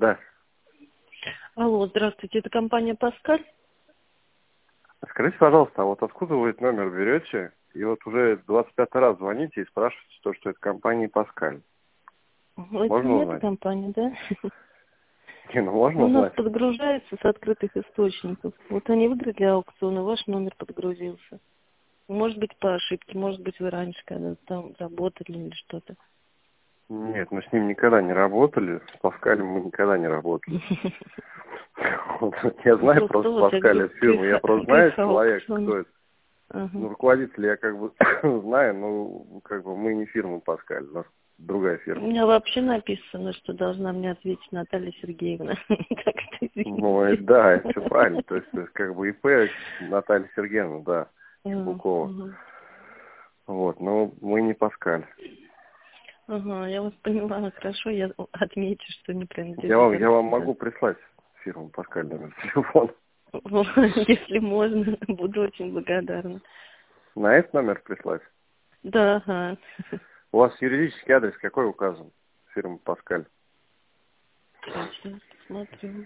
Да. Алло, здравствуйте, это компания «Паскаль»? Скажите, пожалуйста, а вот откуда вы этот номер берете? И вот уже 25 раз звоните и спрашиваете то, что это компания «Паскаль». Это Можно не эта узнать? компания, да? Не, ну можно У нас узнать? подгружается с открытых источников. Вот они выиграли аукцион, и ваш номер подгрузился. Может быть, по ошибке, может быть, вы раньше когда-то там работали или что-то. Нет, мы с ним никогда не работали. С «Паскалем» мы никогда не работали. Вот, я знаю Просто просто вот я говорю, «Паскаль» от фирмы. Я просто знаю человека, аукцион. кто это. Ага. Ну, руководителя я как бы знаю, но как бы мы не фирма «Паскаль», у нас другая У фирма. меня вообще написано, что должна мне ответить Наталья Сергеевна. Так что Ну, и извините. да, это все правильно. То есть, как бы ИП Наталья Сергеевна, да, Чебукова. Ага. Вот, но мы не «Паскаль». Ага, я вас понимаю, хорошо, я отмечу, что не Я принадлежит вам, я вам организации. могу прислать фирму «Паскаль» номер телефона. Если можно, буду очень благодарна. На этот номер прислать? Да, ага. У вас юридический адрес какой указан? Фирма «Паскаль». Сейчас посмотрю.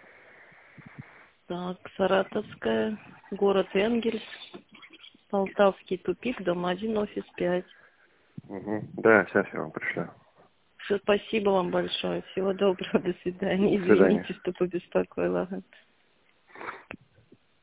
Так, Саратовская, город Энгельс, Полтавский тупик, дом 1, офис 5. Угу. Да, сейчас я вам пришлю. Все, спасибо вам большое. Всего доброго, до свидания. До свидания. Извините, что побеспокоила. Ага.